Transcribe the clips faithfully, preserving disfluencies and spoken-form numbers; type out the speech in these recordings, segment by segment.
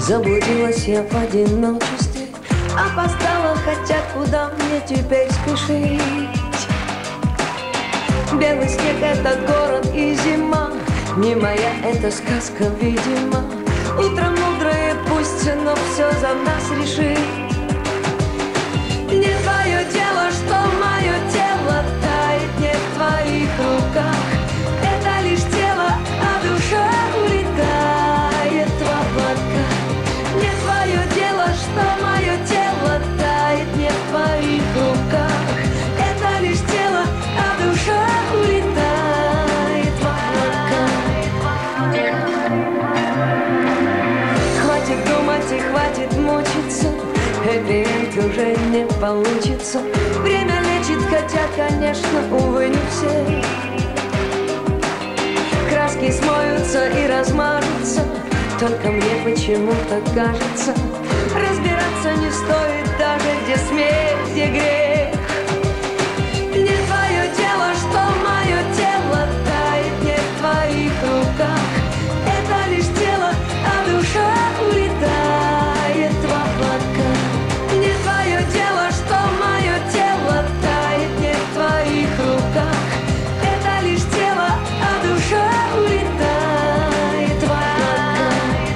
Заблудилась я в одиночестве, опоздала, хотя куда мне теперь спешить? Белый снег — это город и зима, не моя эта сказка, видимо. Утро мудрое пусть, но все за нас решит. Не твое дело, что мое тело тает не в твоих руках. Это лишь тело, а душа улетает в облака. Не твое дело, что мое тело тает не в твоих руках. Это лишь тело, а душа улетает в облака. Хватит думать и хватит мучиться, хэппи-энд уже не получится. Время лечит, хотя, конечно, увы, не все. Краски смоются и размажутся, только мне почему-то кажется, разбираться не стоит даже, где смерть, где грех. Не твое дело, что мое тело тает не в твоих руках. Это лишь тело, а душа улетает в облака. Не твое дело, что мое тело тает не в твоих руках. Это лишь тело, а душа улетает в облака.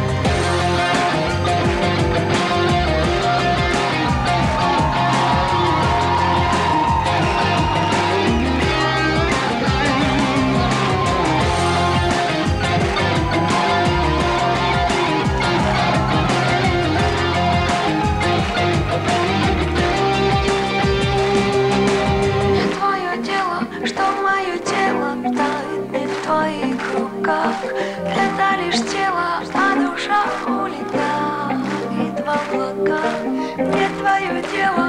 Не твое дело, что мое тело тает не в твоих руках. Это лишь тело, а душа улетает в облака. Не твое дело,